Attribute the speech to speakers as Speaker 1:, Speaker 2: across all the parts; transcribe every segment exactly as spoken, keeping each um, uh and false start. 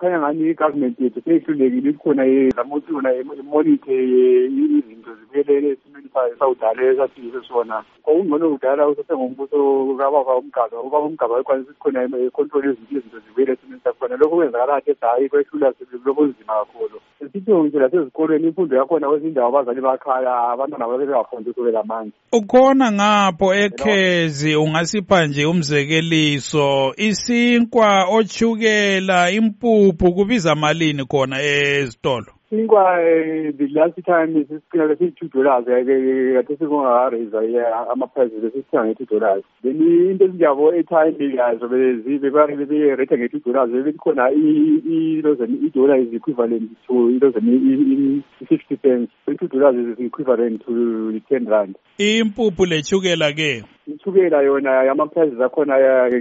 Speaker 1: kukhanya ngani i-government yethu seyihlulekile ikhona lamuthi yona imonithe izinto zibuyelele esimeni sawudala esasiyiso sona. Kwakungcono kudala usesengumbuso kababa uMgaba, ubaba uMgaba ekwanisa khona icontrol ezinto izinto zibuyele esimeni sakhona. Lokho kwenzakala kade hayi kwehlula lokho kunzima kakhulu. Sitho nje lasezikolweni imfundo yakhona kwezindawo abazali bakhala abantwana bake bengafundi kusukela manje.
Speaker 2: Ukhona ngapho ekhezi ungasipha nje umzekeliso isinkwa ochukela impuphu kubiza malini khona ezitolo?
Speaker 1: Sinkwa the last time sisiqina lesi two dollars kade sikungaka-raise ama-prices lesisithenga nge-two dollars. Then into ezinjabo e-time yazo bezibe be-rate nge-two dollars bekhona i-dollar is equivalent to i-fifty cents. I-two dollars is equivalent to ten rand.
Speaker 2: Impuphu lechukela ke?
Speaker 1: Ichukela yona yama-prices akhona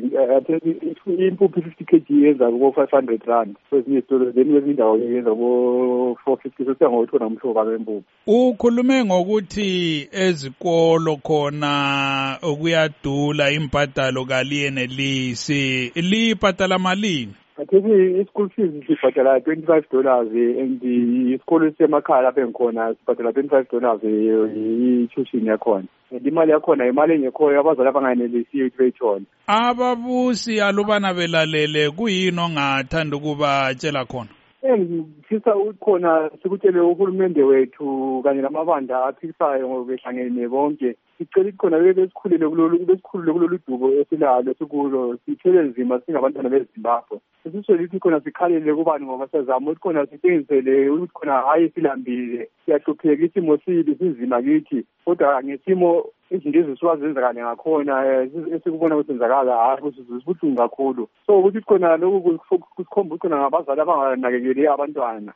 Speaker 1: impuphu fifty kg yenza kubo-five hundred rand. Kwezinye izitolo then kwezinye indawo yenza kubo-four fifty. Sosiya ngokuthona umhlobo wempuphu.
Speaker 2: Ukhulume ngokuthi ezikolo khona ukuyadula imbhadalo kaliyenelisi. Libhadala malini?
Speaker 1: Athethi i-school fees sibhadala twenty-five dollars and isikolo sisemakhaya lapho engikhona sibhadala twenty-five dollars i-tuition yakhona. And imali yakhona imali engekhoyo abazali abangayenelisiyo ukuthi beyithole.
Speaker 2: Ababusi alubana belalele kuyini ongathanda ukubatshela khona?
Speaker 1: Ngifisa ukukhona sikutshele uhulumende wethu kanye namabandla aphikisayo behlangene bonke. Sicela khona besikhulile kulolu besikhulile kulolu dubo esilalo sikulo sithele nzima singabantwana beZimbabwe. Sisho ukuthi khona sikhalele kubani ngoba sezama ukuthi khona sithengisele ukuthi khona hayi silambile siyahlupheka isimo sibi sinzima kithi kodwa ngesimo izinto ezisuka zenzakala ngakhona esikubona ukuthi senzakala hayi sibuhlungu kakhulu. So ukuthi khona lokhu kusikhomba ukuthi khona ngabazali abanganakekeli abantwana.